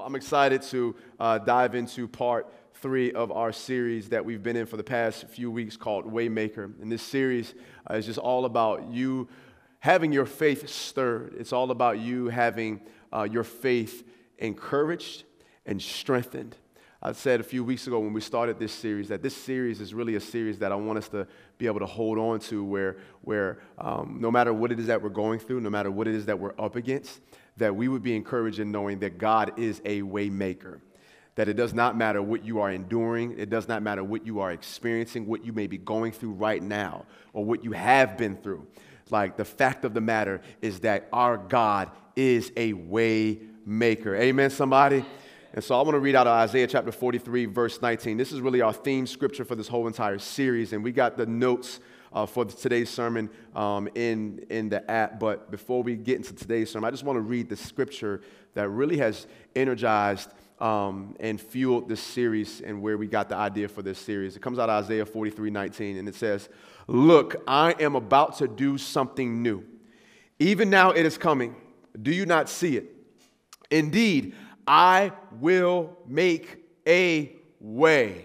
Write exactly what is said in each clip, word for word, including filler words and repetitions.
I'm excited to uh, dive into part three of our series that we've been in for the past few weeks called Waymaker. And this series uh, is just all about you having your faith stirred. It's all about you having uh, your faith encouraged and strengthened. I said a few weeks ago when we started this series that this series is really a series that I want us to be able to hold on to where, where um, no matter what it is that we're going through, no matter what it is that we're up against, that we would be encouraged in knowing that God is a way maker. That it does not matter what you are enduring, it does not matter what you are experiencing, what you may be going through right now, or what you have been through. Like, the fact of the matter is that our God is a way maker. Amen, somebody? And so I want to read out of Isaiah chapter forty-three, verse nineteen. This is really our theme scripture for this whole entire series, and we got the notes uh, for today's sermon um, in, in the app. But before we get into today's sermon, I just want to read the scripture that really has energized um, and fueled this series and where we got the idea for this series. It comes out of Isaiah forty-three, nineteen, and it says, "Look, I am about to do something new. Even now it is coming. Do you not see it? Indeed, I will make a way.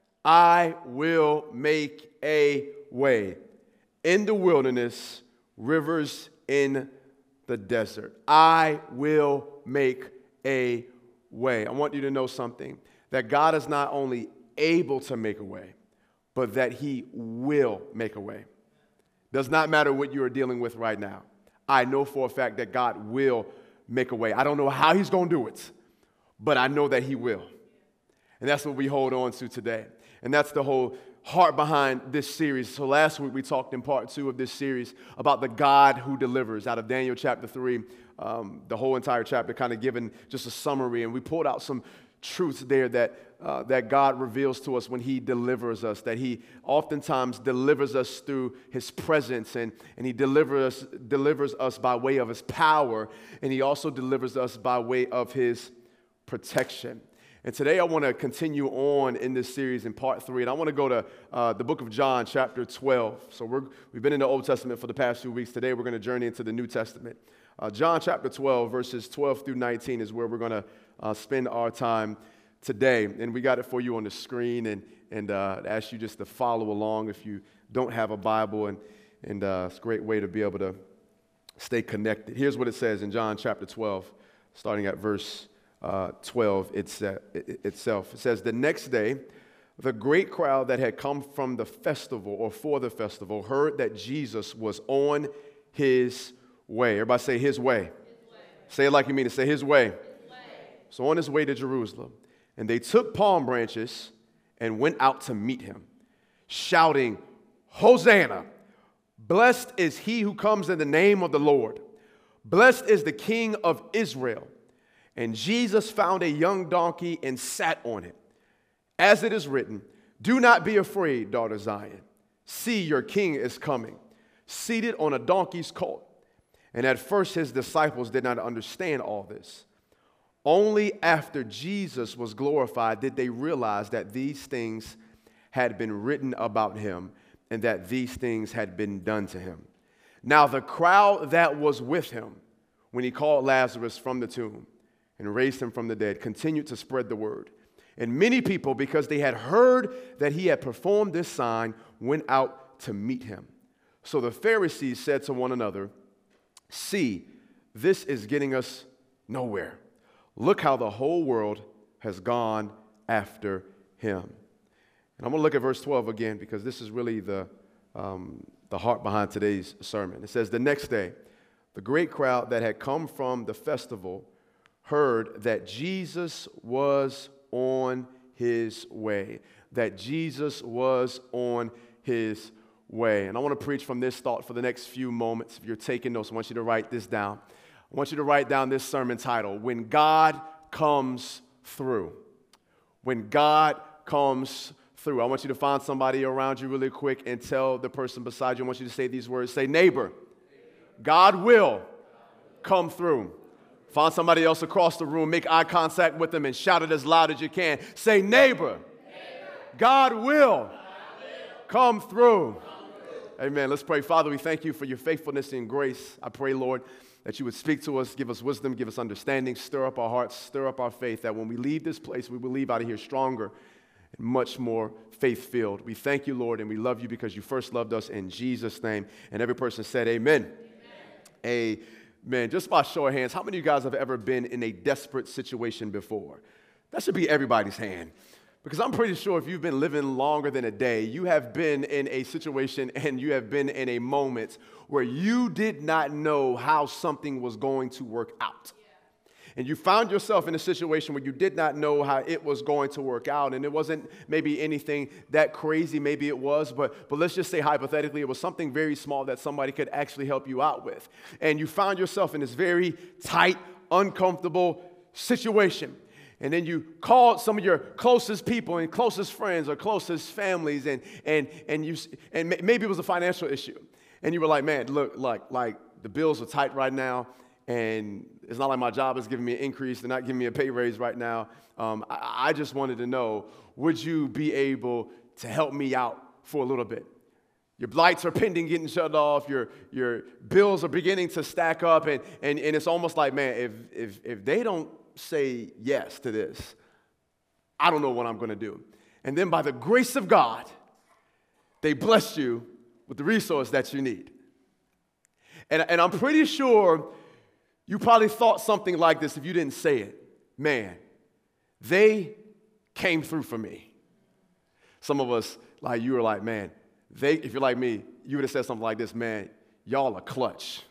I will make a way. In the wilderness, rivers in the desert. I will make a way." I want you to know something, that God is not only able to make a way, but that he will make a way. Does not matter what you are dealing with right now. I know for a fact that God will make a way. I don't know how he's going to do it, but I know that he will. And that's what we hold on to today. And that's the whole heart behind this series. So last week we talked in part two of this series about the God who delivers out of Daniel chapter three, um, the whole entire chapter kind of given just a summary. And we pulled out some truths there that, uh, that God reveals to us when he delivers us, that he oftentimes delivers us through his presence, and, and he delivers, delivers us by way of his power, and he also delivers us by way of his protection. And today I want to continue on in this series in part three, and I want to go to uh, the book of John, chapter twelve. So we're, we've been in the Old Testament for the past few weeks. Today we're going to journey into the New Testament. Uh, John chapter twelve, verses twelve through nineteen is where we're going to uh, spend our time today. And we got it for you on the screen, and, and uh, ask you just to follow along if you don't have a Bible, and, and uh, it's a great way to be able to stay connected. Here's what it says in John chapter twelve, starting at verse Uh, twelve it's, uh, it, itself. It says, "The next day, the great crowd that had come from the festival or for the festival heard that Jesus was on his way." Everybody say his way. His way. Say it like you mean it. Say his way. His way. So on his way to Jerusalem. And they took palm branches and went out to meet him, shouting, "Hosanna! Blessed is he who comes in the name of the Lord. Blessed is the King of Israel." And Jesus found a young donkey and sat on it. As it is written, "Do not be afraid, daughter Zion. See, your king is coming, seated on a donkey's colt." And at first his disciples did not understand all this. Only after Jesus was glorified did they realize that these things had been written about him and that these things had been done to him. Now the crowd that was with him when he called Lazarus from the tomb and raised him from the dead continued to spread the word. And many people, because they had heard that he had performed this sign, went out to meet him. So the Pharisees said to one another, "See, this is getting us nowhere. Look how the whole world has gone after him." And I'm going to look at verse twelve again, because this is really the, um, the heart behind today's sermon. It says, "The next day, the great crowd that had come from the festival heard that Jesus was on his way." That Jesus was on his way. And I want to preach from this thought for the next few moments. If you're taking notes, I want you to write this down. I want you to write down this sermon title: When God Comes Through. When God Comes Through. I want you to find somebody around you really quick and tell the person beside you. I want you to say these words. Say, "Neighbor, God will come through." Find somebody else across the room, make eye contact with them, and shout it as loud as you can. Say, "Neighbor, Neighbor. God will, God will. Come, through. come through." Amen. Let's pray. Father, we thank you for your faithfulness and grace. I pray, Lord, that you would speak to us, give us wisdom, give us understanding, stir up our hearts, stir up our faith, that when we leave this place, we will leave out of here stronger and much more faith-filled. We thank you, Lord, and we love you because you first loved us in Jesus' name. And every person said amen. Amen. Amen. Just by show of hands, how many of you guys have ever been in a desperate situation before? That should be everybody's hand. Because I'm pretty sure if you've been living longer than a day, you have been in a situation and you have been in a moment where you did not know how something was going to work out. And you found yourself in a situation where you did not know how it was going to work out. And it wasn't maybe anything that crazy, maybe it was, but, but let's just say hypothetically, it was something very small that somebody could actually help you out with. And you found yourself in this very tight, uncomfortable situation. And then you called some of your closest people and closest friends or closest families, and and and you and maybe it was a financial issue. And you were like, man, look, like like the bills are tight right now, and it's not like my job is giving me an increase. They're not giving me a pay raise right now. Um, I, I just wanted to know, would you be able to help me out for a little bit? Your lights are pending getting shut off. Your your bills are beginning to stack up, and and, and it's almost like, man, if if if they don't say yes to this, I don't know what I'm going to do. And then by the grace of God, they bless you with the resource that you need. And, and I'm pretty sure you probably thought something like this if you didn't say it. Man, they came through for me. Some of us, like you were like, man, they, if you're like me, you would have said something like this, man, y'all are clutch.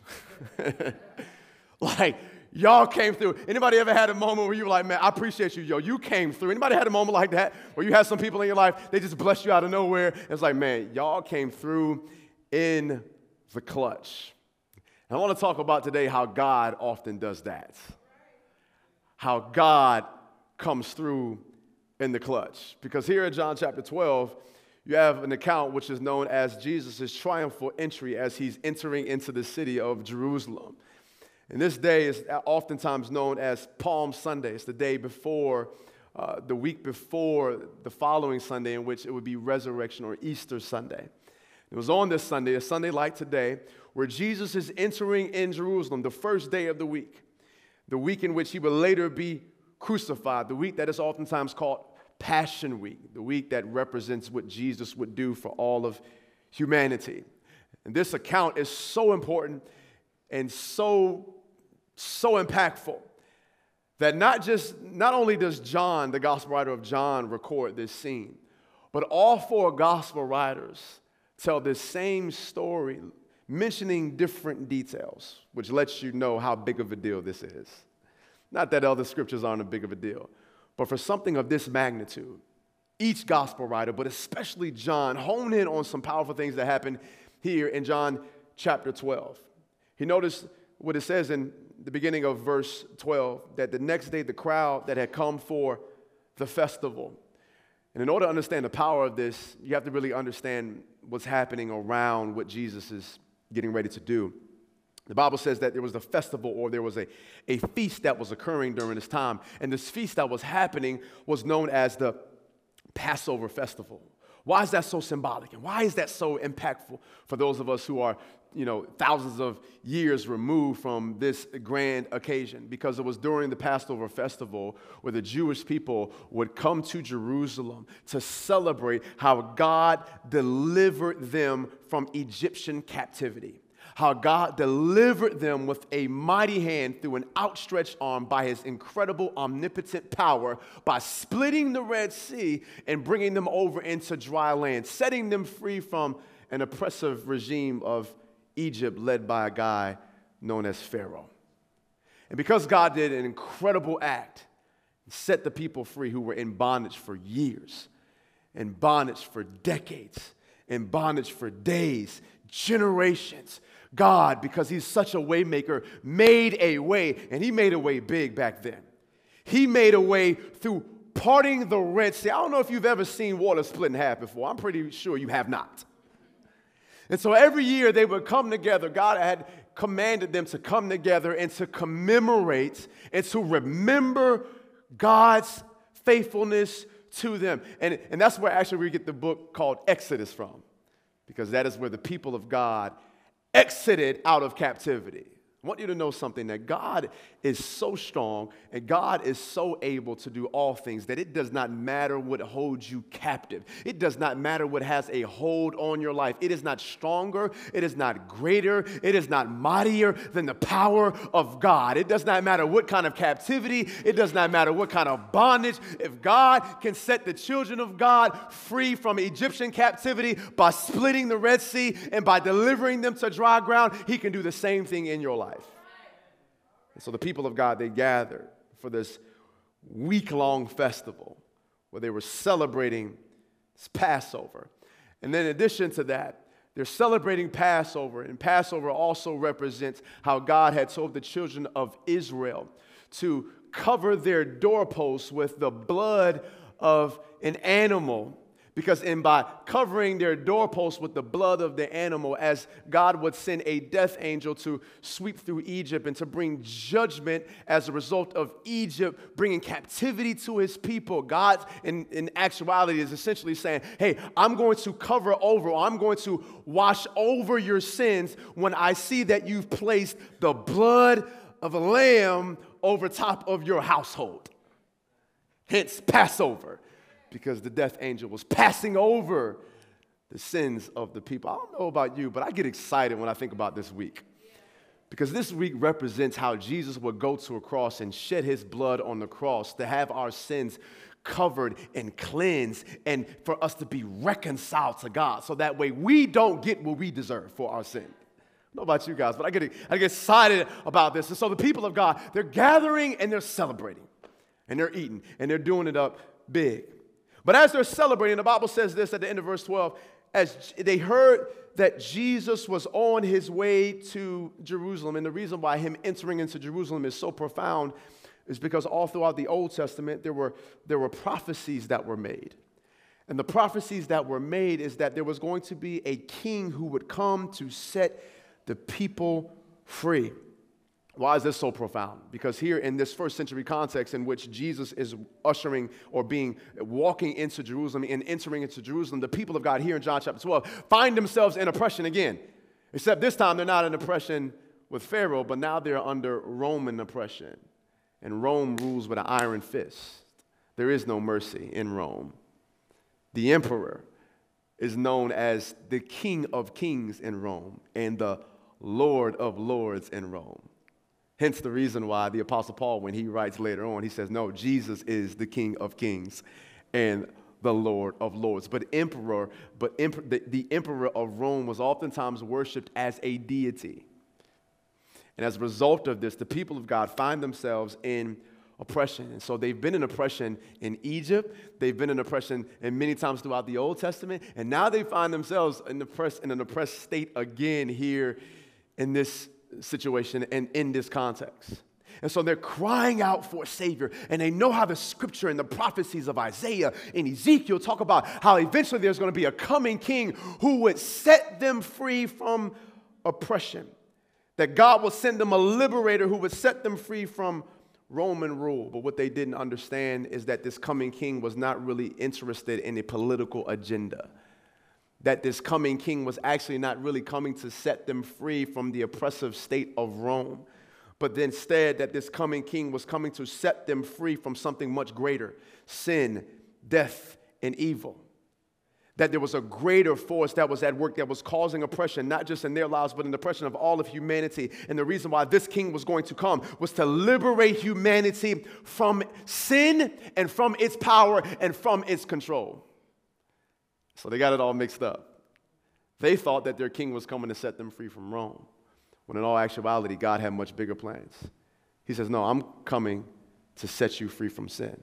Like, y'all came through. Anybody ever had a moment where you were like, man, I appreciate you, yo, you came through? Anybody had a moment like that where you had some people in your life, they just blessed you out of nowhere? And it's like, man, y'all came through in the clutch. And I want to talk about today how God often does that. How God comes through in the clutch. Because here in John chapter twelve, you have an account which is known as Jesus' triumphal entry as he's entering into the city of Jerusalem. And this day is oftentimes known as Palm Sunday. It's the day before, uh, the week before the following Sunday, in which it would be Resurrection or Easter Sunday. It was on this Sunday, a Sunday like today, where Jesus is entering in Jerusalem, the first day of the week, the week in which he will later be crucified, the week that is oftentimes called Passion Week, the week that represents what Jesus would do for all of humanity. And this account is so important and so so impactful that not just, not only does John, the gospel writer of John, record this scene, but all four gospel writers tell this same story, mentioning different details, which lets you know how big of a deal this is. Not that other scriptures aren't a big of a deal, but for something of this magnitude, each gospel writer, but especially John, hone in on some powerful things that happen here in John chapter twelve. He noticed what it says in the beginning of verse twelve, that the next day the crowd that had come for the festival. And in order to understand the power of this, you have to really understand what's happening around what Jesus is getting ready to do. The Bible says that there was a festival, or there was a, a feast that was occurring during this time. And this feast that was happening was known as the Passover festival. Why is that so symbolic? And why is that so impactful for those of us who are, you know, thousands of years removed from this grand occasion? Because it was during the Passover festival where the Jewish people would come to Jerusalem to celebrate how God delivered them from Egyptian captivity. How God delivered them with a mighty hand through an outstretched arm by his incredible omnipotent power, by splitting the Red Sea and bringing them over into dry land, setting them free from an oppressive regime of Egypt led by a guy known as Pharaoh. And because God did an incredible act, set the people free who were in bondage for years, in bondage for decades, in bondage for days, generations, God, because he's such a way maker, made a way, and he made a way big back then. He made a way through parting the Red Sea. I don't know if you've ever seen water split in half before. I'm pretty sure you have not. And so every year they would come together. God had commanded them to come together and to commemorate and to remember God's faithfulness to them. And, and that's where actually we get the book called Exodus from, because that is where the people of God exited out of captivity. I want you to know something, that God is so strong and God is so able to do all things that it does not matter what holds you captive. It does not matter what has a hold on your life. It is not stronger. It is not greater. It is not mightier than the power of God. It does not matter what kind of captivity. It does not matter what kind of bondage. If God can set the children of God free from Egyptian captivity by splitting the Red Sea and by delivering them to dry ground, he can do the same thing in your life. And so the people of God, they gathered for this week-long festival where they were celebrating Passover. And then in addition to that, they're celebrating Passover, and Passover also represents how God had told the children of Israel to cover their doorposts with the blood of an animal. Because in by covering their doorposts with the blood of the animal, as God would send a death angel to sweep through Egypt and to bring judgment as a result of Egypt bringing captivity to his people, God in, in actuality is essentially saying, hey, I'm going to cover over, I'm going to wash over your sins when I see that you've placed the blood of a lamb over top of your household. Hence Passover. Because the death angel was passing over the sins of the people. I don't know about you, but I get excited when I think about this week. Because this week represents how Jesus would go to a cross and shed his blood on the cross to have our sins covered and cleansed and for us to be reconciled to God. So that way we don't get what we deserve for our sin. I don't know about you guys, but I get, I get excited about this. And so the people of God, they're gathering and they're celebrating. And they're eating and they're doing it up big. But as they're celebrating, the Bible says this at the end of verse twelve, as they heard that Jesus was on his way to Jerusalem. And the reason why him entering into Jerusalem is so profound is because all throughout the Old Testament, there were, there were prophecies that were made. And the prophecies that were made is that there was going to be a king who would come to set the people free. Why is this so profound? Because here in this first century context in which Jesus is ushering or being walking into Jerusalem and entering into Jerusalem, the people of God here in John chapter twelve find themselves in oppression again. Except this time they're not in oppression with Pharaoh, but now they're under Roman oppression. And Rome rules with an iron fist. There is no mercy in Rome. The emperor is known as the King of Kings in Rome and the Lord of Lords in Rome. Hence the reason why the Apostle Paul, when he writes later on, he says, no, Jesus is the King of Kings and the Lord of Lords. But emperor, but emperor, the, the emperor of Rome was oftentimes worshipped as a deity. And as a result of this, the people of God find themselves in oppression. And so they've been in oppression in Egypt. They've been in oppression in many times throughout the Old Testament. And now they find themselves in, oppressed, in an oppressed state again here in this situation and in this context. And so they're crying out for a Savior, and they know how the scripture and the prophecies of Isaiah and Ezekiel talk about how eventually there's going to be a coming king who would set them free from oppression, that God will send them a liberator who would set them free from Roman rule. But what they didn't understand is that this coming king was not really interested in a political agenda. That this coming king was actually not really coming to set them free from the oppressive state of Rome, but instead that this coming king was coming to set them free from something much greater, sin, death, and evil. That there was a greater force that was at work that was causing oppression, not just in their lives, but in the oppression of all of humanity. And the reason why this king was going to come was to liberate humanity from sin and from its power and from its control. So they got it all mixed up. They thought that their king was coming to set them free from Rome, when in all actuality, God had much bigger plans. He says, no, I'm coming to set you free from sin.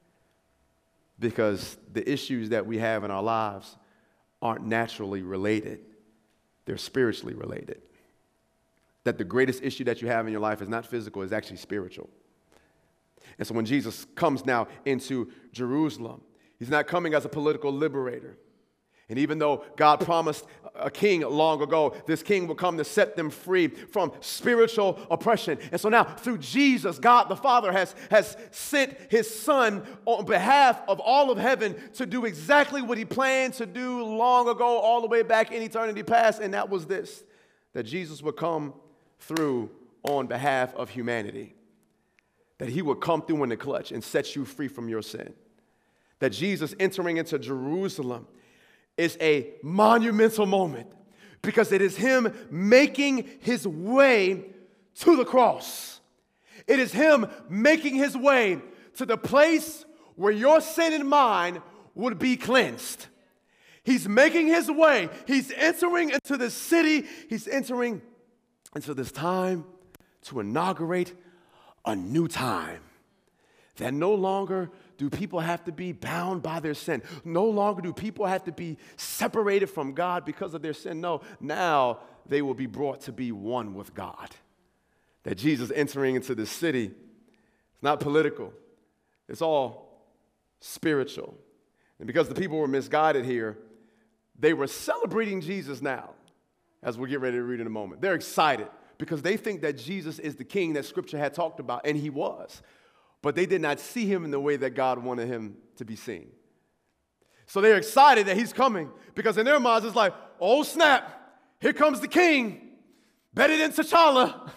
Because the issues that we have in our lives aren't naturally related. They're spiritually related. That the greatest issue that you have in your life is not physical, it's actually spiritual. And so when Jesus comes now into Jerusalem, he's not coming as a political liberator. And even though God promised a king long ago, this king will come to set them free from spiritual oppression. And so now through Jesus, God the Father has, has sent his Son on behalf of all of heaven to do exactly what he planned to do long ago, all the way back in eternity past. And that was this, that Jesus would come through on behalf of humanity. That he would come through in the clutch and set you free from your sin. That Jesus entering into Jerusalem is a monumental moment because it is him making his way to the cross. It is him making his way to the place where your sin and mine would be cleansed. He's making his way. He's entering into the city. He's entering into this time to inaugurate a new time. That no longer do people have to be bound by their sin. No longer do people have to be separated from God because of their sin. No, now they will be brought to be one with God. That Jesus entering into the city, it's not political. It's all spiritual. And because the people were misguided here, they were celebrating Jesus now, as we'll get ready to read in a moment. They're excited because they think that Jesus is the king that Scripture had talked about, and he was. But they did not see him in the way that God wanted him to be seen. So they're excited that he's coming because in their minds it's like, oh snap, here comes the king, better than T'Challa.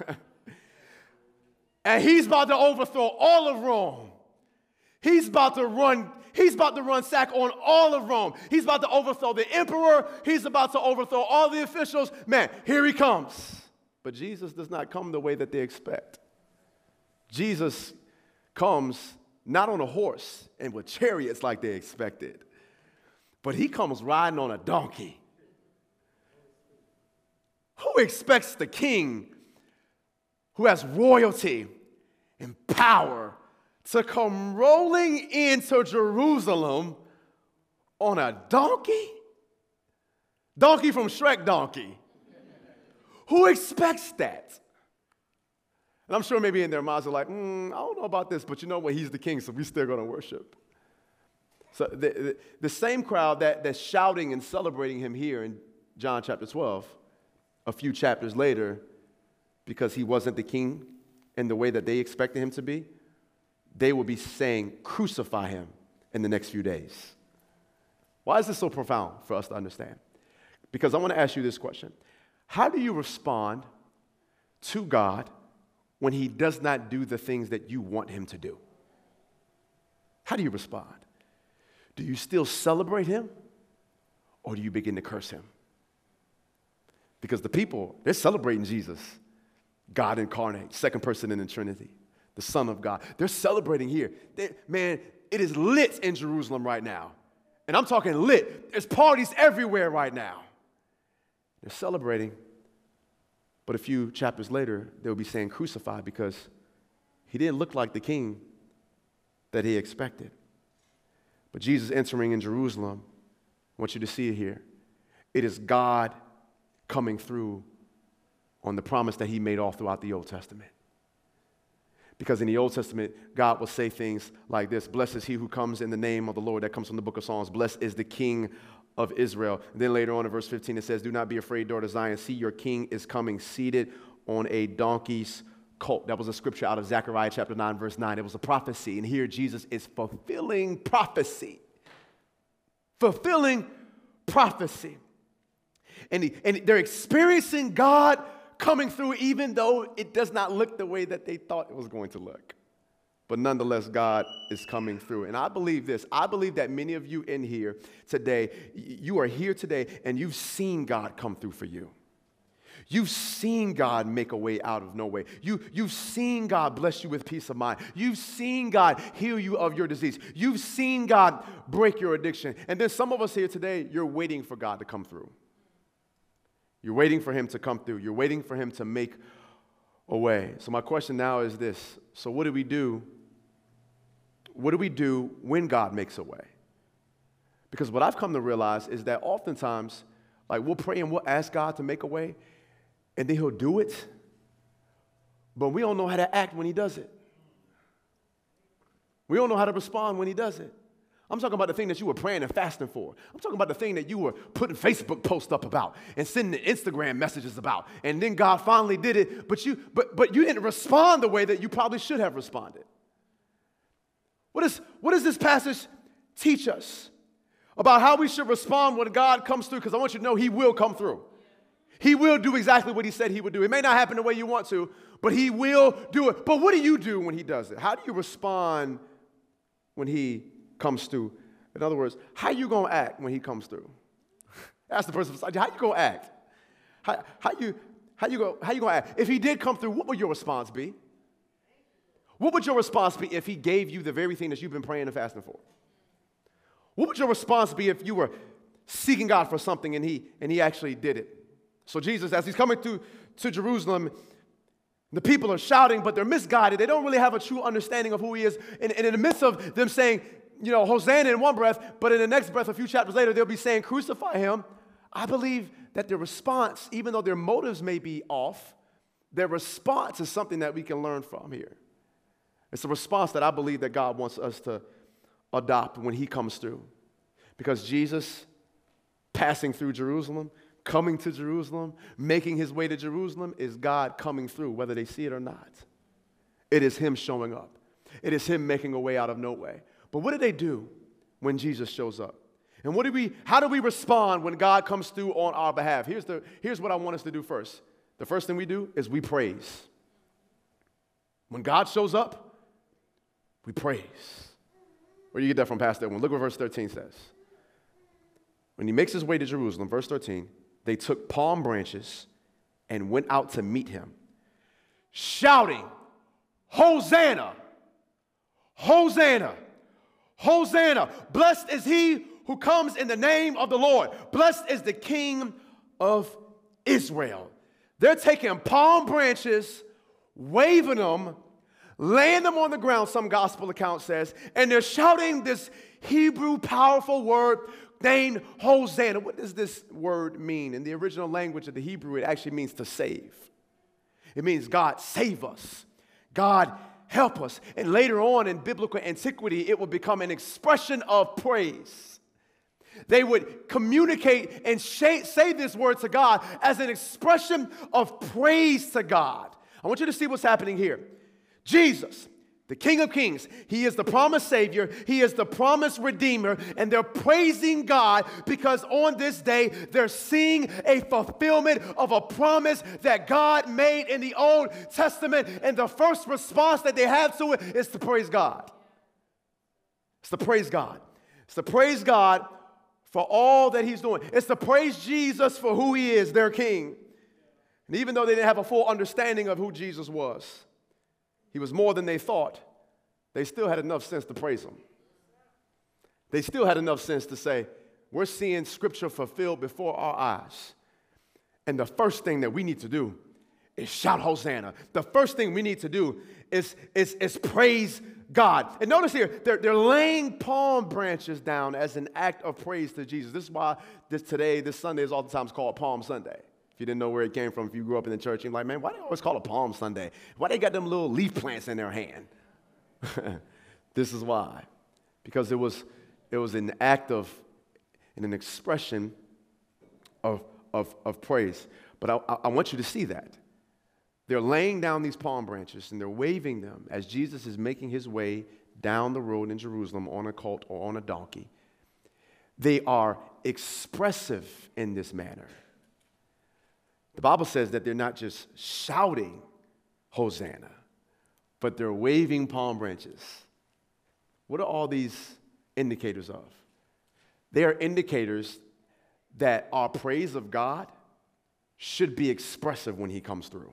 And he's about to overthrow all of Rome. He's about to run, he's about to run sack on all of Rome. He's about to overthrow the emperor. He's about to overthrow all the officials. Man, here he comes. But Jesus does not come the way that they expect. Jesus comes not on a horse and with chariots like they expected, but he comes riding on a donkey. Who expects the king who has royalty and power to come rolling into Jerusalem on a donkey? Donkey from Shrek Donkey. Who expects that? And I'm sure maybe in their minds are like, mm, I don't know about this, but you know what? He's the king, so we're still going to worship. So the, the, the same crowd that, that's shouting and celebrating him here in John chapter twelve, a few chapters later, because he wasn't the king in the way that they expected him to be, they will be saying, crucify him in the next few days. Why is this so profound for us to understand? Because I want to ask you this question. How do you respond to God when he does not do the things that you want him to do? How do you respond? Do you still celebrate him, or do you begin to curse him? Because the people, they're celebrating Jesus, God incarnate, second person in the Trinity, the Son of God. They're celebrating here. They, man, it is lit in Jerusalem right now. And I'm talking lit. There's parties everywhere right now. They're celebrating. But a few chapters later, they'll be saying crucify because he didn't look like the king that he expected. But Jesus entering in Jerusalem, I want you to see it here. It is God coming through on the promise that he made all throughout the Old Testament. Because in the Old Testament, God will say things like this: blessed is he who comes in the name of the Lord. That comes from the book of Psalms. Blessed is the King of Israel. And then later on in verse fifteen, it says, do not be afraid, daughter Zion. See, your king is coming seated on a donkey's colt. That was a scripture out of Zechariah chapter nine, verse nine. It was a prophecy. And here Jesus is fulfilling prophecy. Fulfilling prophecy. And, he, and they're experiencing God coming through even though it does not look the way that they thought it was going to look. But nonetheless, God is coming through. And I believe this. I believe that many of you in here today, you are here today and you've seen God come through for you. You've seen God make a way out of no way. You, you've seen God bless you with peace of mind. You've seen God heal you of your disease. You've seen God break your addiction. And then some of us here today, you're waiting for God to come through. You're waiting for him to come through. You're waiting for him to make a way. So my question now is this. So what do we do? What do we do when God makes a way? Because what I've come to realize is that oftentimes, like, we'll pray and we'll ask God to make a way, and then he'll do it, but we don't know how to act when he does it. We don't know how to respond when he does it. I'm talking about the thing that you were praying and fasting for. I'm talking about the thing that you were putting Facebook posts up about and sending Instagram messages about. And then God finally did it, but you, but, but you didn't respond the way that you probably should have responded. What, is, what does this passage teach us about how we should respond when God comes through? Because I want you to know he will come through. He will do exactly what he said he would do. It may not happen the way you want to, but he will do it. But what do you do when he does it? How do you respond when he comes through? In other words, how you going to act when he comes through? Ask the person beside you, how you going to act? How, how you how you go how you going to act? If he did come through, what would your response be? What would your response be if he gave you the very thing that you've been praying and fasting for? What would your response be if you were seeking God for something and he and he actually did it? So Jesus, as he's coming through to Jerusalem, the people are shouting, but they're misguided. They don't really have a true understanding of who he is. And, and in the midst of them saying, you know, Hosanna in one breath, but in the next breath, a few chapters later, they'll be saying, crucify him. I believe that their response, even though their motives may be off, their response is something that we can learn from here. It's a response that I believe that God wants us to adopt when he comes through. Because Jesus, passing through Jerusalem, coming to Jerusalem, making his way to Jerusalem, is God coming through, whether they see it or not. It is him showing up. It is him making a way out of no way. But what do they do when Jesus shows up? And what do we, how do we respond when God comes through on our behalf? Here's, the, here's what I want us to do first. The first thing we do is we praise. When God shows up, we praise. Where do you get that from, Pastor Edwin? Look what verse thirteen says. When he makes his way to Jerusalem, verse thirteen, they took palm branches and went out to meet him, shouting, Hosanna, Hosanna, Hosanna. Blessed is he who comes in the name of the Lord. Blessed is the King of Israel. They're taking palm branches, waving them, laying them on the ground, some gospel account says, and they're shouting this Hebrew powerful word named Hosanna. What does this word mean? In the original language of the Hebrew, it actually means to save. It means God save us. God help us. And later on in biblical antiquity, it would become an expression of praise. They would communicate and say this word to God as an expression of praise to God. I want you to see what's happening here. Jesus, the King of Kings, he is the promised Savior, he is the promised Redeemer, and they're praising God because on this day they're seeing a fulfillment of a promise that God made in the Old Testament, and the first response that they have to it is to praise God. It's to praise God. It's to praise God for all that he's doing. It's to praise Jesus for who he is, their King. And even though they didn't have a full understanding of who Jesus was, he was more than they thought, they still had enough sense to praise him. They still had enough sense to say, we're seeing Scripture fulfilled before our eyes. And the first thing that we need to do is shout Hosanna. The first thing we need to do is, is, is praise God. And notice here, they're, they're laying palm branches down as an act of praise to Jesus. This is why this today, this Sunday is oftentimes called Palm Sunday. If you didn't know where it came from, if you grew up in the church, you're like, man, why do they always call it Palm Sunday? Why they got them little leaf plants in their hand? This is why. Because it was, it was an act of, and an expression of, of, of praise. But I, I want you to see that. They're laying down these palm branches and they're waving them as Jesus is making his way down the road in Jerusalem on a colt or on a donkey. They are expressive in this manner. The Bible says that they're not just shouting Hosanna, but they're waving palm branches. What are all these indicators of? They are indicators that our praise of God should be expressive when he comes through.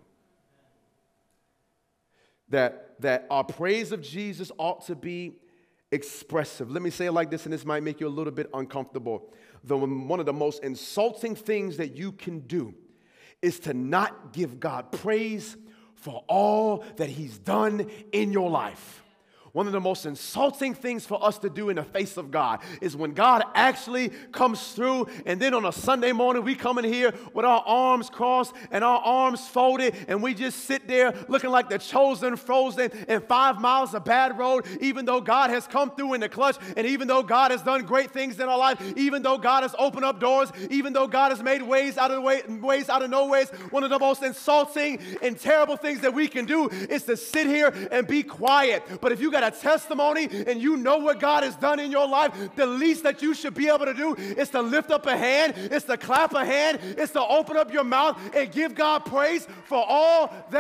That, that our praise of Jesus ought to be expressive. Let me say it like this, and this might make you a little bit uncomfortable. The, one of the most insulting things that you can do is to not give God praise for all that he's done in your life. One of the most insulting things for us to do in the face of God is when God actually comes through, and then on a Sunday morning we come in here with our arms crossed and our arms folded, and we just sit there looking like the chosen frozen in five miles of bad road, even though God has come through in the clutch, and even though God has done great things in our life, even though God has opened up doors, even though God has made ways out of the way, ways out of no ways. One of the most insulting and terrible things that we can do is to sit here and be quiet. But if you got a testimony and you know what God has done in your life, the least that you should be able to do is to lift up a hand, is to clap a hand, is to open up your mouth and give God praise for all that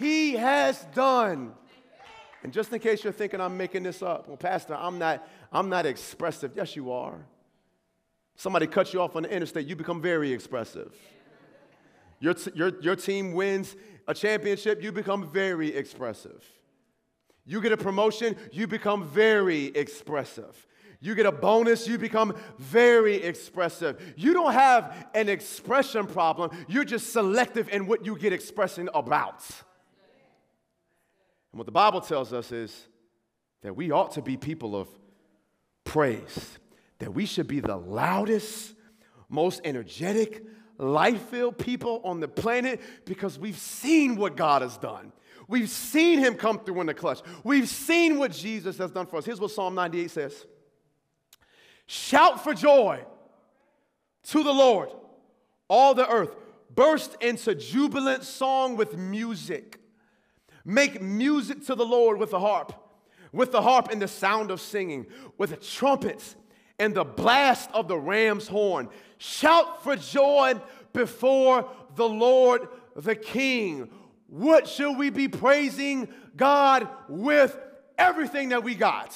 he has done. And just in case you're thinking I'm making this up, well, Pastor, I'm not, I'm not expressive. Yes, you are. Somebody cuts you off on the interstate, you become very expressive. Your, t- your, your team wins a championship, you become very expressive. You get a promotion, you become very expressive. You get a bonus, you become very expressive. You don't have an expression problem, you're just selective in what you get expressing about. And what the Bible tells us is that we ought to be people of praise, that we should be the loudest, most energetic, life-filled people on the planet because we've seen what God has done. We've seen him come through in the clutch. We've seen what Jesus has done for us. Here's what Psalm ninety-eight says. Shout for joy to the Lord, all the earth. Burst into jubilant song with music. Make music to the Lord with the harp, with the harp and the sound of singing, with the trumpets and the blast of the ram's horn. Shout for joy before the Lord the King. What should we be praising God with? Everything that we got.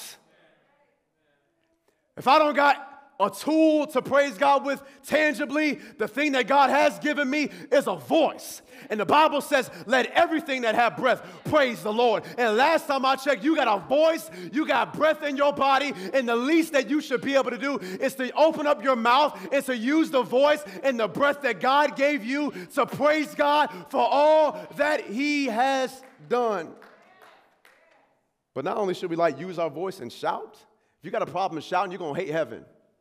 If I don't got a tool to praise God with tangibly, the thing that God has given me is a voice. And the Bible says, let everything that have breath praise the Lord. And last time I checked, you got a voice, you got breath in your body, and the least that you should be able to do is to open up your mouth and to use the voice and the breath that God gave you to praise God for all that he has done. But not only should we like use our voice and shout, if you got a problem shouting, you're going to hate heaven.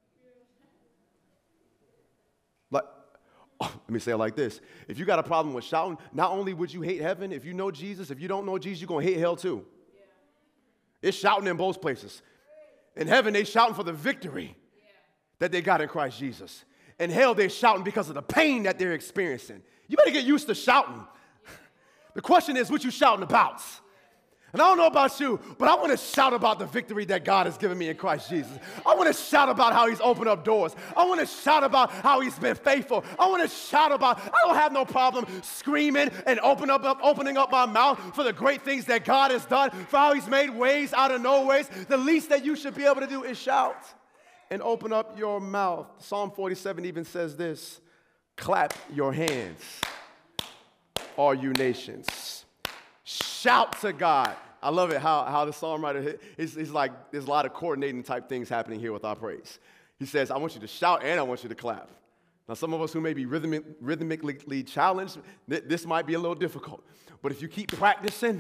Like, oh, let me say it like this. If you got a problem with shouting, not only would you hate heaven, if you know Jesus, if you don't know Jesus, you're going to hate hell too. Yeah. It's shouting in both places. In heaven, they shouting for the victory yeah. that they got in Christ Jesus. In hell, they're shouting because of the pain that they're experiencing. You better get used to shouting. Yeah. The question is, what you shouting about? And I don't know about you, but I want to shout about the victory that God has given me in Christ Jesus. I want to shout about how he's opened up doors. I want to shout about how he's been faithful. I want to shout about, I don't have no problem screaming and open up, up, opening up my mouth for the great things that God has done, for how he's made ways out of no ways. The least that you should be able to do is shout and open up your mouth. Psalm forty-seven even says this, clap your hands, all you nations. Shout to God. I love it how, how the songwriter, he's, he's like, there's a lot of coordinating type things happening here with our praise. He says, I want you to shout and I want you to clap. Now, some of us who may be rhythmic, rhythmically challenged, th- this might be a little difficult. But if you keep practicing,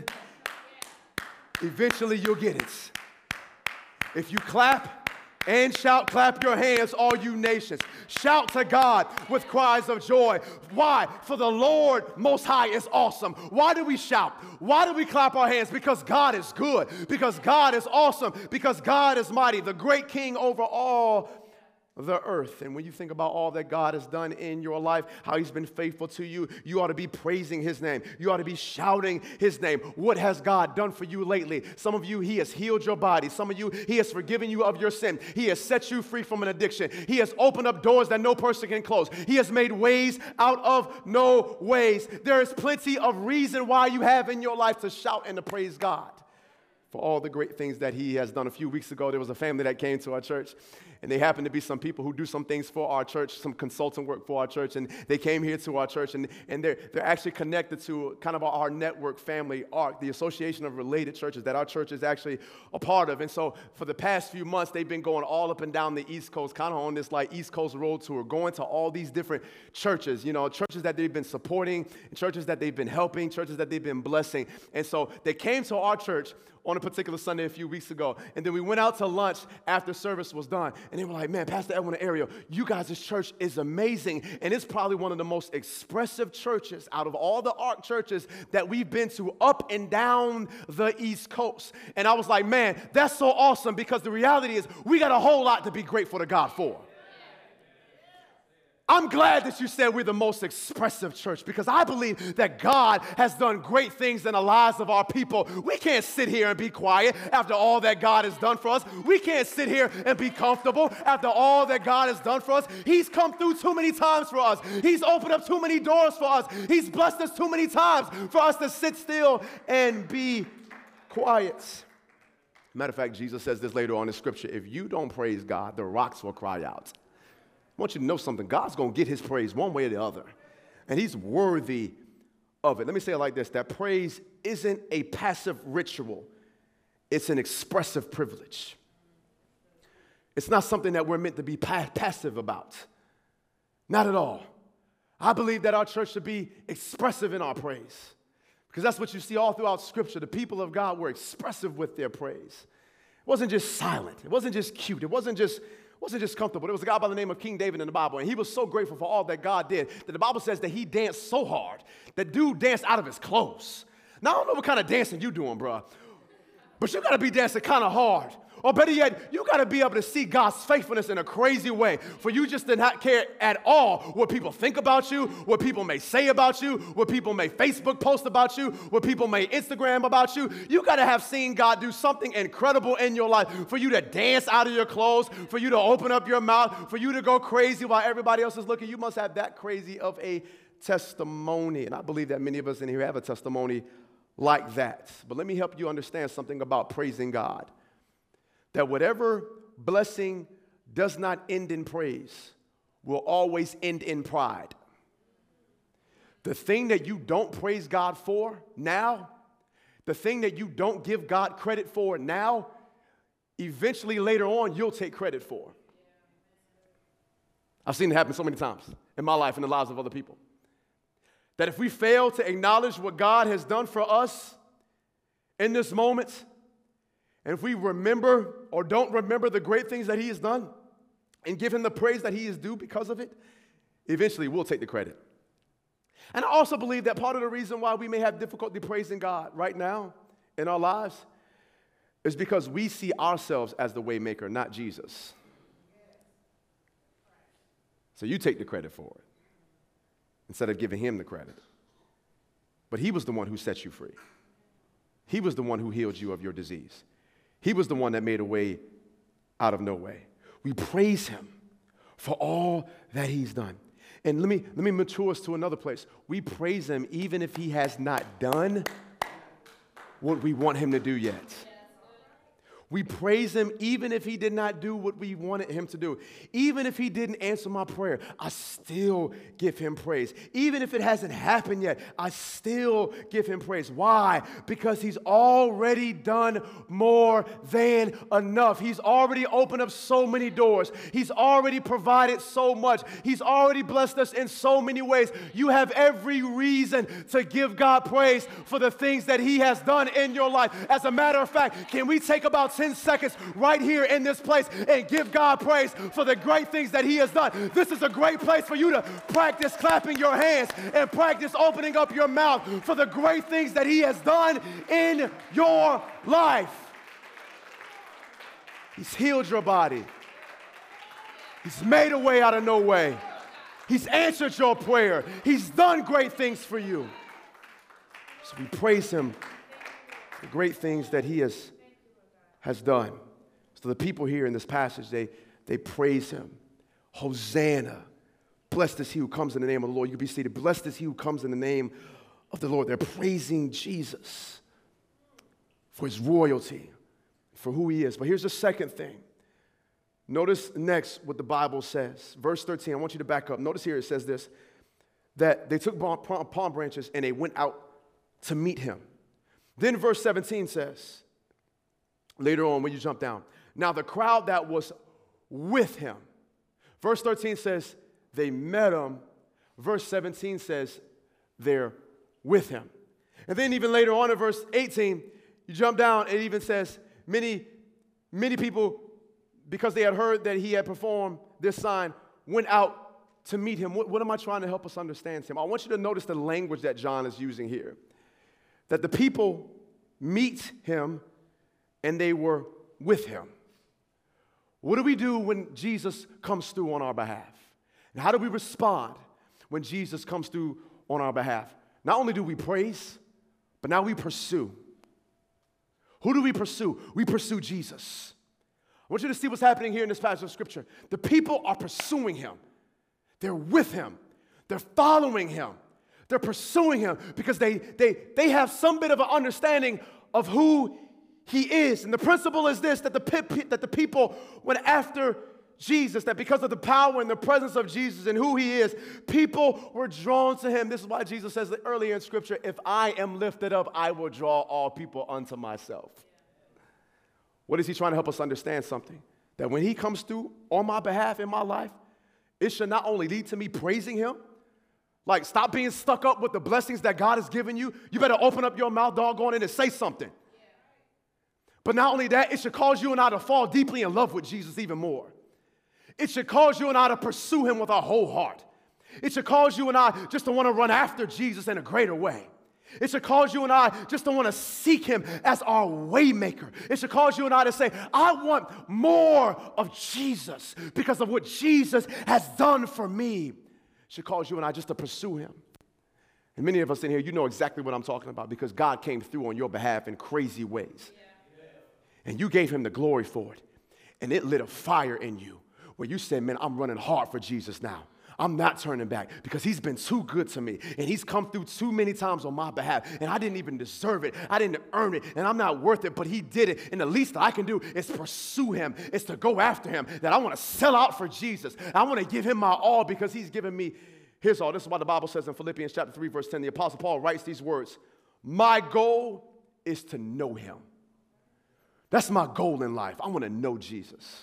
eventually you'll get it. If you clap and shout, clap your hands, all you nations. Shout to God with cries of joy. Why? For the Lord Most High is awesome. Why do we shout? Why do we clap our hands? Because God is good. Because God is awesome. Because God is mighty. The great King over all the earth. And when you think about all that God has done in your life, how he's been faithful to you, you ought to be praising his name. You ought to be shouting his name. What has God done for you lately? Some of you, he has healed your body. Some of you, he has forgiven you of your sin. He has set you free from an addiction. He has opened up doors that no person can close. He has made ways out of no ways. There is plenty of reason why you have in your life to shout and to praise God for all the great things that he has done. A few weeks ago, there was a family that came to our church, and they happened to be some people who do some things for our church, some consultant work for our church, and they came here to our church, and, and they're, they're actually connected to kind of our network family, ARC, the Association of Related Churches that our church is actually a part of. And so for the past few months, they've been going all up and down the East Coast, kind of on this like East Coast road tour, going to all these different churches, you know, churches that they've been supporting, churches that they've been helping, churches that they've been blessing. And so they came to our church on a particular Sunday a few weeks ago. And then we went out to lunch after service was done. And they were like, man, Pastor Edwin and Ariel, you guys' church is amazing. And it's probably one of the most expressive churches out of all the ARC churches that we've been to up and down the East Coast. And I was like, man, that's so awesome, because the reality is we got a whole lot to be grateful to God for. I'm glad that you said we're the most expressive church because I believe that God has done great things in the lives of our people. We can't sit here and be quiet after all that God has done for us. We can't sit here and be comfortable after all that God has done for us. He's come through too many times for us. He's opened up too many doors for us. He's blessed us too many times for us to sit still and be quiet. Matter of fact, Jesus says this later on in Scripture, if you don't praise God, the rocks will cry out. I want you to know something. God's going to get his praise one way or the other, and he's worthy of it. Let me say it like this, that praise isn't a passive ritual. It's an expressive privilege. It's not something that we're meant to be pa- passive about. Not at all. I believe that our church should be expressive in our praise because that's what you see all throughout Scripture. The people of God were expressive with their praise. It wasn't just silent. It wasn't just cute. It wasn't just wasn't just comfortable. There was a guy by the name of King David in the Bible, and he was so grateful for all that God did that the Bible says that he danced so hard that dude danced out of his clothes. Now, I don't know what kind of dancing you doing, bro, but you got to be dancing kind of hard. Or better yet, you got to be able to see God's faithfulness in a crazy way for you just to not care at all what people think about you, what people may say about you, what people may Facebook post about you, what people may Instagram about you. You got to have seen God do something incredible in your life for you to dance out of your clothes, for you to open up your mouth, for you to go crazy while everybody else is looking. You must have that crazy of a testimony. And I believe that many of us in here have a testimony like that. But let me help you understand something about praising God. That whatever blessing does not end in praise will always end in pride. The thing that you don't praise God for now, the thing that you don't give God credit for now, eventually later on you'll take credit for. I've seen it happen so many times in my life and the lives of other people. That if we fail to acknowledge what God has done for us in this moment, and if we remember or don't remember the great things that he has done and give him the praise that he is due because of it, eventually we'll take the credit. And I also believe that part of the reason why we may have difficulty praising God right now in our lives is because we see ourselves as the way maker, not Jesus. So you take the credit for it instead of giving him the credit. But he was the one who set you free. He was the one who healed you of your disease. He was the one that made a way out of no way. We praise him for all that he's done. And let me, let me mature us to another place. We praise him even if he has not done what we want him to do yet. We praise him even if he did not do what we wanted him to do. Even if he didn't answer my prayer, I still give him praise. Even if it hasn't happened yet, I still give him praise. Why? Because he's already done more than enough. He's already opened up so many doors. He's already provided so much. He's already blessed us in so many ways. You have every reason to give God praise for the things that he has done in your life. As a matter of fact, can we take about ten seconds right here in this place and give God praise for the great things that he has done? This is a great place for you to practice clapping your hands and practice opening up your mouth for the great things that he has done in your life. He's healed your body. He's made a way out of no way. He's answered your prayer. He's done great things for you. So we praise him for the great things that he has has done. So the people here in this passage, they, they praise him. Hosanna. Blessed is he who comes in the name of the Lord. You can be seated. Blessed is he who comes in the name of the Lord. They're praising Jesus for his royalty, for who he is. But here's the second thing. Notice next what the Bible says. Verse thirteen, I want you to back up. Notice here it says this, that they took palm branches and they went out to meet him. Then verse seventeen says, later on, when you jump down, now the crowd that was with him. Verse thirteen says, they met him. Verse seventeen says, they're with him. And then even later on in verse eighteen, you jump down, it even says, many, many people, because they had heard that he had performed this sign, went out to meet him. What, what am I trying to help us understand, Tim? I want you to notice the language that John is using here. That the people meet him and they were with him. What do we do when Jesus comes through on our behalf? And how do we respond when Jesus comes through on our behalf? Not only do we praise, but now we pursue. Who do we pursue? We pursue Jesus. I want you to see what's happening here in this passage of Scripture. The people are pursuing him. They're with him. They're following him. They're pursuing him because they, they, they have some bit of an understanding of who he is. And the principle is this, that the, that the people went after Jesus, that because of the power and the presence of Jesus and who he is, people were drawn to him. This is why Jesus says earlier in Scripture, if I am lifted up, I will draw all people unto myself. What is he trying to help us understand? Something that when he comes through on my behalf in my life, it should not only lead to me praising him, like stop being stuck up with the blessings that God has given you. You better open up your mouth, doggone it, and say something. But not only that, it should cause you and I to fall deeply in love with Jesus even more. It should cause you and I to pursue him with our whole heart. It should cause you and I just to want to run after Jesus in a greater way. It should cause you and I just to want to seek him as our way maker. It should cause you and I to say, I want more of Jesus because of what Jesus has done for me. It should cause you and I just to pursue him. And many of us in here, you know exactly what I'm talking about because God came through on your behalf in crazy ways. Yeah. And you gave him the glory for it. And it lit a fire in you where you said, man, I'm running hard for Jesus now. I'm not turning back because he's been too good to me and he's come through too many times on my behalf and I didn't even deserve it. I didn't earn it and I'm not worth it, but he did it. And the least that I can do is pursue him, is to go after him, that I want to sell out for Jesus. I want to give him my all because he's given me his all. This is what the Bible says in Philippians chapter three, verse ten. The Apostle Paul writes these words, my goal is to know him. That's my goal in life. I want to know Jesus.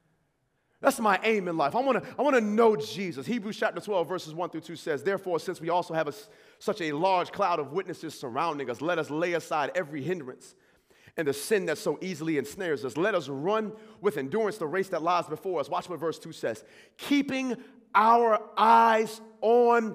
That's my aim in life. I want to I want to know Jesus. Hebrews chapter twelve, verses one through two says, therefore, since we also have a, such a large cloud of witnesses surrounding us, let us lay aside every hindrance and the sin that so easily ensnares us. Let us run with endurance the race that lies before us. Watch what verse two says. Keeping our eyes on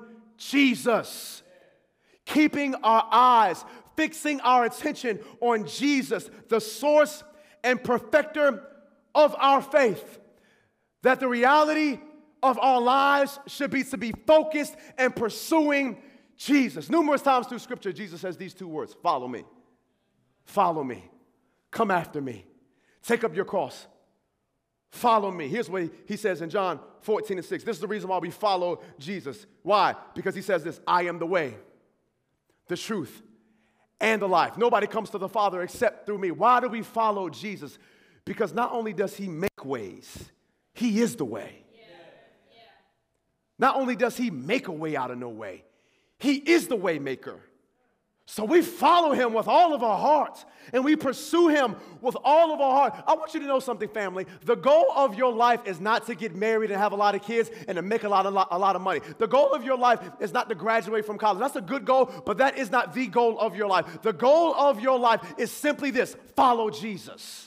Jesus. Keeping our eyes, fixing our attention on Jesus, the source and perfecter of our faith. That the reality of our lives should be to be focused and pursuing Jesus. Numerous times through Scripture, Jesus says these two words, follow me. Follow me. Come after me. Take up your cross. Follow me. Here's what he says in John fourteen and six. This is the reason why we follow Jesus. Why? Because he says this, I am the way, the truth, and the life. Nobody comes to the Father except through me. Why do we follow Jesus? Because not only does he make ways, he is the way. Yeah. Yeah. Not only does he make a way out of no way, he is the way maker. So we follow him with all of our hearts and we pursue him with all of our heart. I want you to know something, family. The goal of your life is not to get married and have a lot of kids and to make a lot of, a lot of money. The goal of your life is not to graduate from college. That's a good goal, but that is not the goal of your life. The goal of your life is simply this: follow Jesus.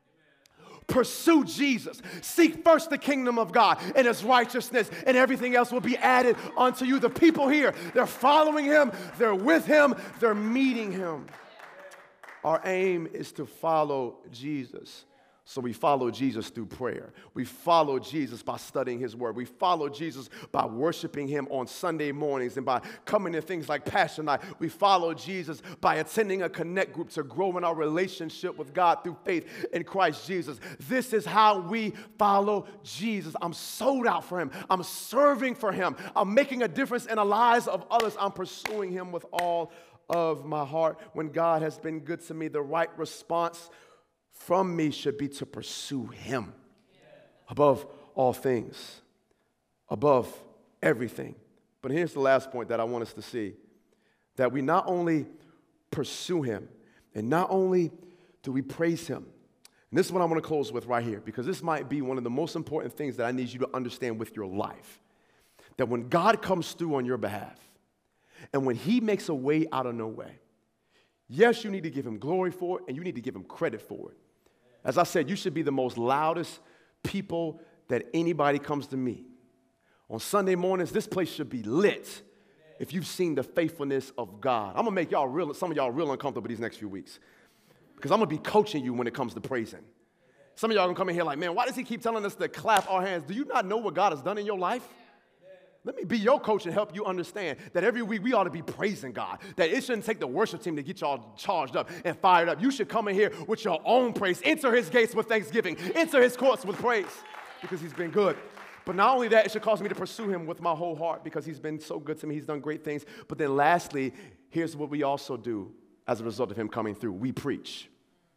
Pursue Jesus. Seek first the kingdom of God and his righteousness, and everything else will be added unto you. The people here, they're following him, they're with him, they're meeting him. Our aim is to follow Jesus. So we follow Jesus through prayer. We follow Jesus by studying his word. We follow Jesus by worshiping him on Sunday mornings and by coming to things like Passion Night. We follow Jesus by attending a connect group to grow in our relationship with God through faith in Christ Jesus. This is how we follow Jesus. I'm sold out for him. I'm serving for him. I'm making a difference in the lives of others. I'm pursuing him with all of my heart. When God has been good to me, the right response from me should be to pursue him above all things, above everything. But here's the last point that I want us to see, that we not only pursue him and not only do we praise him. And this is what I want to close with right here, because this might be one of the most important things that I need you to understand with your life. That when God comes through on your behalf and when he makes a way out of no way, yes, you need to give him glory for it and you need to give him credit for it. As I said, you should be the most loudest people that anybody comes to meet. On Sunday mornings, this place should be lit if you've seen the faithfulness of God. I'm going to make y'all real, some of y'all real uncomfortable these next few weeks because I'm going to be coaching you when it comes to praising. Some of y'all are going to come in here like, man, why does he keep telling us to clap our hands? Do you not know what God has done in your life? Let me be your coach and help you understand that every week we ought to be praising God. That it shouldn't take the worship team to get y'all charged up and fired up. You should come in here with your own praise. Enter his gates with thanksgiving. Enter his courts with praise because he's been good. But not only that, it should cause me to pursue him with my whole heart because he's been so good to me. He's done great things. But then lastly, here's what we also do as a result of him coming through. We preach.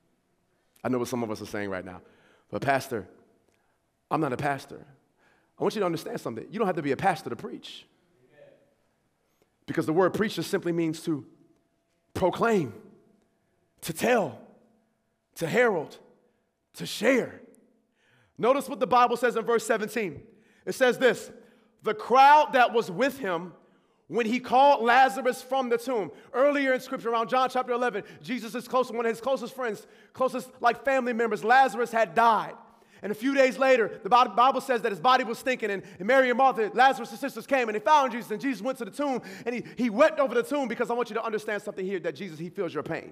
I know what some of us are saying right now. But pastor, I'm not a pastor. I want you to understand something. You don't have to be a pastor to preach. Because the word preach just simply means to proclaim, to tell, to herald, to share. Notice what the Bible says in verse seventeen. It says this, the crowd that was with him when he called Lazarus from the tomb. Earlier in Scripture, around John chapter eleven, Jesus is close, one of his closest friends, closest like family members, Lazarus had died. And a few days later, the Bible says that his body was stinking, and Mary and Martha, Lazarus' sisters, came, and they found Jesus, and Jesus went to the tomb, and he, he wept over the tomb because I want you to understand something here, that Jesus, he feels your pain.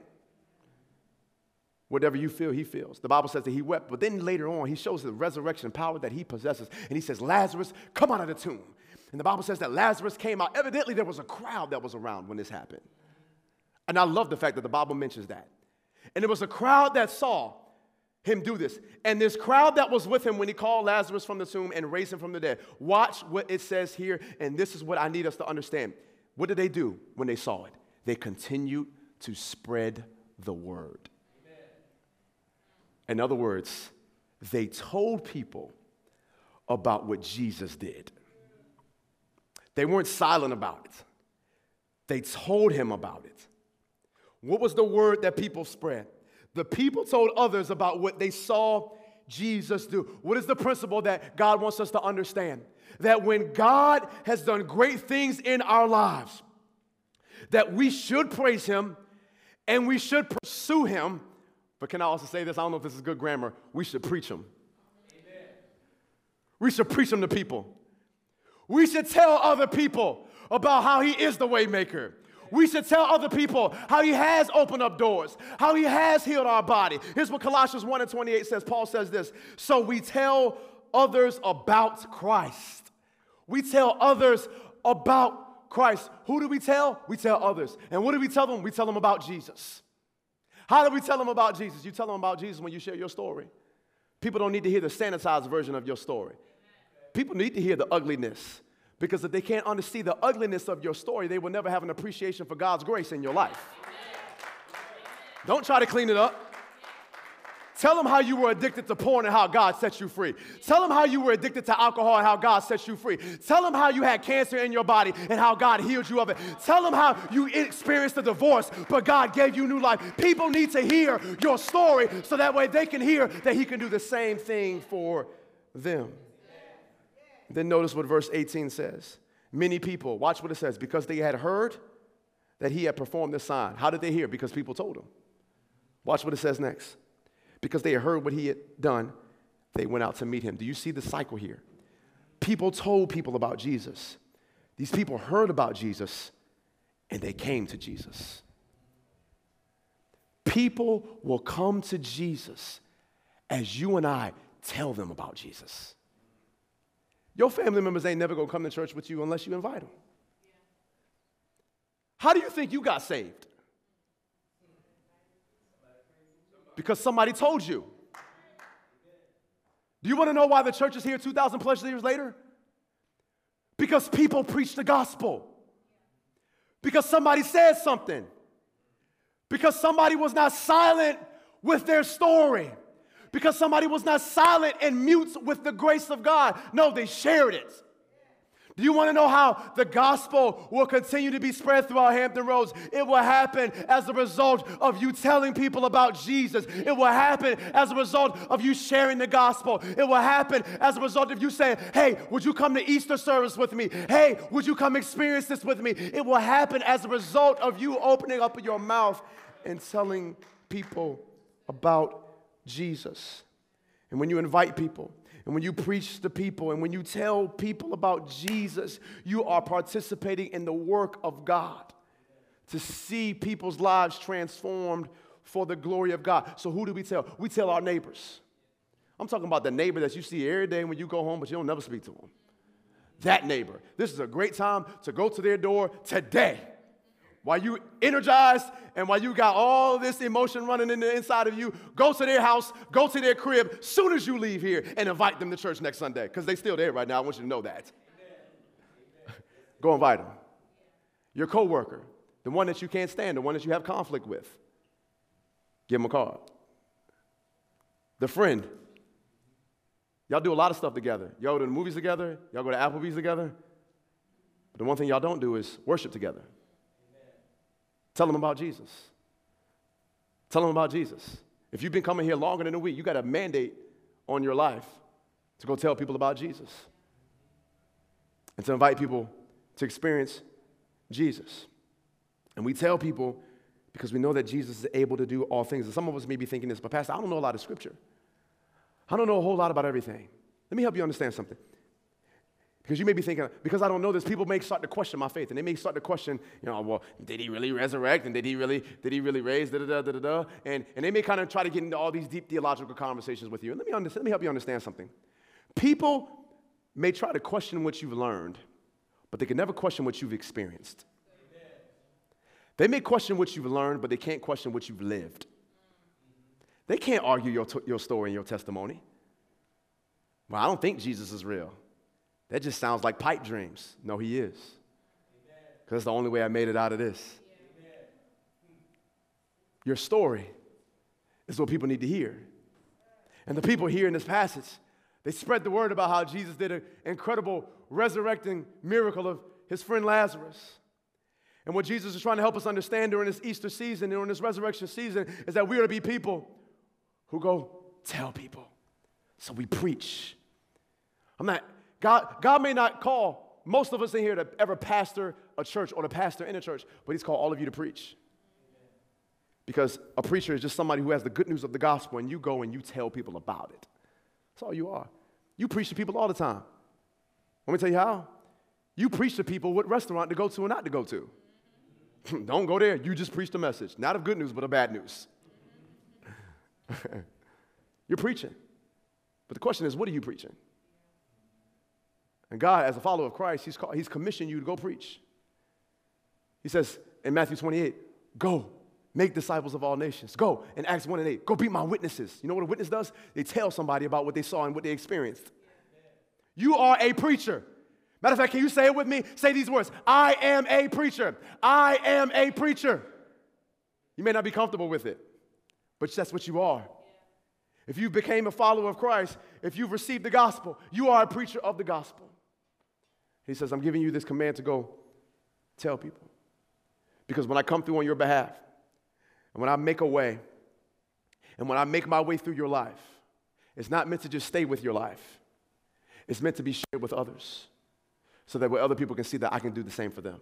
Whatever you feel, he feels. The Bible says that he wept, but then later on, he shows the resurrection power that he possesses, and he says, Lazarus, come out of the tomb. And the Bible says that Lazarus came out. Evidently, there was a crowd that was around when this happened. And I love the fact that the Bible mentions that. And there was a crowd that saw him do this. And this crowd that was with him when he called Lazarus from the tomb and raised him from the dead. Watch what it says here, and this is what I need us to understand. What did they do when they saw it? They continued to spread the word. Amen. In other words, they told people about what Jesus did. They weren't silent about it. They told him about it. What was the word that people spread? The people told others about what they saw Jesus do. What is the principle that God wants us to understand? That when God has done great things in our lives, that we should praise him and we should pursue him. But can I also say this? I don't know if this is good grammar. We should preach him. Amen. We should preach him to people. We should tell other people about how he is the way maker. We should tell other people how he has opened up doors, how he has healed our body. Here's what Colossians one and twenty-eight says. Paul says this, so we tell others about Christ. We tell others about Christ. Who do we tell? We tell others. And what do we tell them? We tell them about Jesus. How do we tell them about Jesus? You tell them about Jesus when you share your story. People don't need to hear the sanitized version of your story. People need to hear the ugliness. Because if they can't understand the ugliness of your story, they will never have an appreciation for God's grace in your life. Don't try to clean it up. Tell them how you were addicted to porn and how God set you free. Tell them how you were addicted to alcohol and how God set you free. Tell them how you had cancer in your body and how God healed you of it. Tell them how you experienced a divorce, but God gave you new life. People need to hear your story so that way they can hear that he can do the same thing for them. Then notice what verse eighteen says. Many people, watch what it says, because they had heard that he had performed this sign. How did they hear? Because people told them. Watch what it says next. Because they had heard what he had done, they went out to meet him. Do you see the cycle here? People told people about Jesus. These people heard about Jesus, and they came to Jesus. People will come to Jesus as you and I tell them about Jesus. Your family members ain't never going to come to church with you unless you invite them. How do you think you got saved? Because somebody told you. Do you want to know why the church is here two thousand plus years later? Because people preach the gospel. Because somebody said something. Because somebody was not silent with their story. Because somebody was not silent and mute with the grace of God. No, they shared it. Do you want to know how the gospel will continue to be spread throughout Hampton Roads? It will happen as a result of you telling people about Jesus. It will happen as a result of you sharing the gospel. It will happen as a result of you saying, hey, would you come to Easter service with me? Hey, would you come experience this with me? It will happen as a result of you opening up your mouth and telling people about Jesus. And when you invite people, and when you preach to people, and when you tell people about Jesus, you are participating in the work of God to see people's lives transformed for the glory of God. So who do we tell? We tell our neighbors. I'm talking about the neighbor that you see every day when you go home, but you don't never speak to them. that neighbor. This is a great time to go to their door today. While you energized and while you got all this emotion running in the inside of you, go to their house, go to their crib soon as you leave here and invite them to church next Sunday because they're still there right now. I want you to know that. Go invite them. Your coworker, the one that you can't stand, the one that you have conflict with, give them a card. The friend. Y'all do a lot of stuff together. Y'all go to the movies together. Y'all go to Applebee's together. But the one thing y'all don't do is worship together. Tell them about Jesus. Tell them about Jesus. If you've been coming here longer than a week, you got a mandate on your life to go tell people about Jesus and to invite people to experience Jesus. And we tell people because we know that Jesus is able to do all things. And some of us may be thinking this, but Pastor, I don't know a lot of scripture. I don't know a whole lot about everything. Let me help you understand something. Because you may be thinking, because I don't know this, people may start to question my faith, and they may start to question, you know, well, did he really resurrect, and did he really, did he really raise, da da da da da da, and and they may kind of try to get into all these deep theological conversations with you. And let me understand, let me help you understand something. People may try to question what you've learned, but they can never question what you've experienced. Amen. They may question what you've learned, but they can't question what you've lived. They can't argue your t- your story and your testimony. Well, I don't think Jesus is real. That just sounds like pipe dreams. No, he is. Because that's the only way I made it out of this. Amen. Your story is what people need to hear. And the people here in this passage, they spread the word about how Jesus did an incredible resurrecting miracle of his friend Lazarus. And what Jesus is trying to help us understand during this Easter season, during this resurrection season, is that we are to be people who go tell people. So we preach. I'm not... God, God may not call most of us in here to ever pastor a church or to pastor in a church, but he's called all of you to preach. Because a preacher is just somebody who has the good news of the gospel, and you go and you tell people about it. That's all you are. You preach to people all the time. Let me tell you how. You preach to people what restaurant to go to and not to go to. Don't go there. You just preach the message. Not of good news, but of bad news. You're preaching. But the question is, what are you preaching? And God, as a follower of Christ, he's, called, he's commissioned you to go preach. He says in Matthew twenty-eight, go, make disciples of all nations. Go, in Acts one and eight, go be my witnesses. You know what a witness does? They tell somebody about what they saw and what they experienced. You are a preacher. Matter of fact, can you say it with me? Say these words. I am a preacher. I am a preacher. You may not be comfortable with it, but that's what you are. If you became a follower of Christ, if you've received the gospel, you are a preacher of the gospel. He says, I'm giving you this command to go tell people. Because when I come through on your behalf, and when I make a way, and when I make my way through your life, it's not meant to just stay with your life. It's meant to be shared with others, so that way other people can see that I can do the same for them.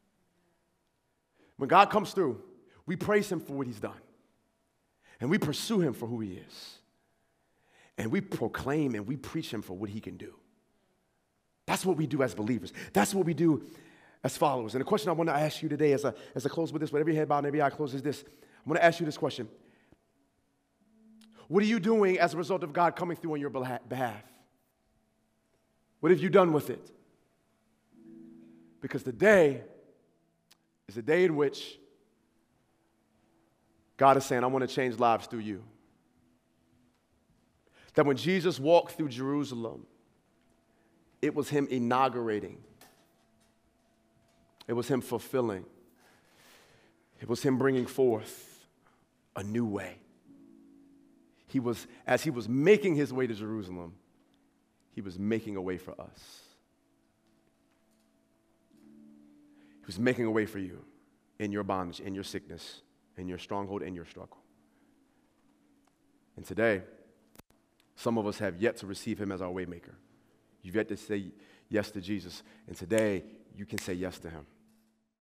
When God comes through, we praise him for what he's done. And we pursue him for who he is. And we proclaim and we preach him for what he can do. That's what we do as believers. That's what we do as followers. And the question I want to ask you today as I, as I close with this, with every head bowed and every eye closed, is this. I'm going to ask you this question. What are you doing as a result of God coming through on your behalf? What have you done with it? Because today is a day in which God is saying, I want to change lives through you. That when Jesus walked through Jerusalem, it was him inaugurating. It was him fulfilling. It was him bringing forth a new way. He was, as he was making his way to Jerusalem, he was making a way for us. He was making a way for you in your bondage, in your sickness, in your stronghold, in your struggle. And today, some of us have yet to receive him as our way maker. You've yet to say yes to Jesus. And today, you can say yes to him.